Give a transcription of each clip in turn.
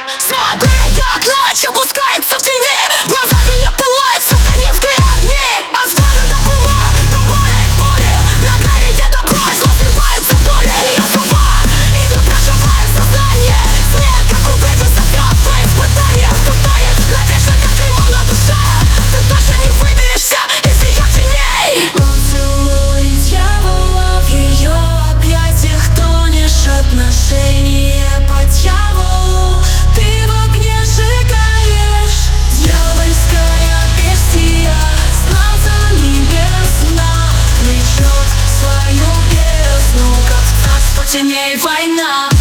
Смотри, как ночь опускается в тени, глаза меня пылают сатанинские огни. От стали до ума, до боли, на грани где-то кровь, сливается доля. Я сама, идут проживая сознание. Свет, как убийца, сопьет твои испытания. Тутает навечно, как ему на душе. Ты точно не выберешься из ее теней. Поцелуй дьявола в ее объятиях, тонешь отношения по дьяволу. Ты в огне сжигаешь, дьявольская бестия с наза небесна влечет свою бездну, как царство теней война.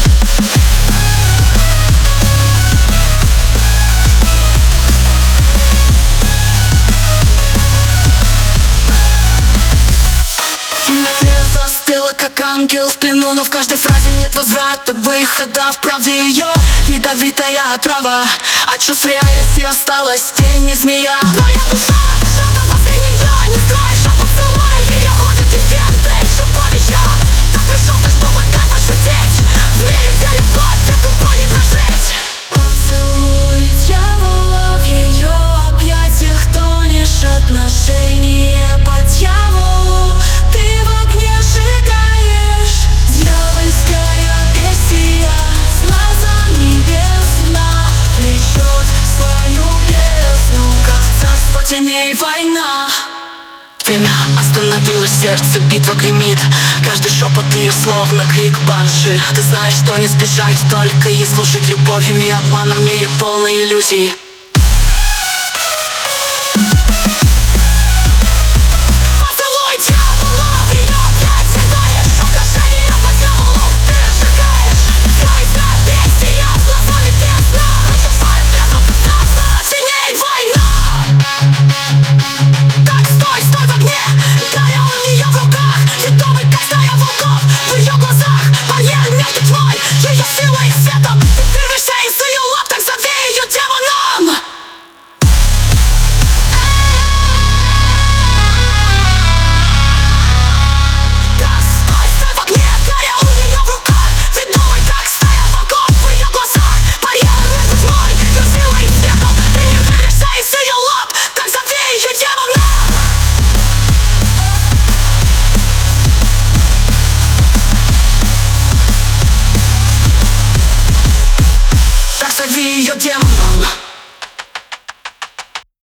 Застыла, как ангел в плену, но в каждой фразе нет возврата, выхода. В правде ее ядовитая отрава, от чувств реальности осталась тень и змея. Твоя душа, что-то возле нее, не скроешь, а поцелуй ее ходят легенды, шиповища. Ты пришел, ты чтобы так пошутить, в мире, где любовь, ты тупо не прожить. Поцелуй дьявола в ее объятиях, тонешь отношения по дьяволу. Ты в огне сжигаешь, дьявольская бестия с наза небесна влечет свою бездну, как царство теней война. Время остановилось, сердце, битва гремит. Каждый шепот ее словно крик банши. Ты знаешь, что не сбежать, только и служить любовью и обманом в мире полной иллюзий.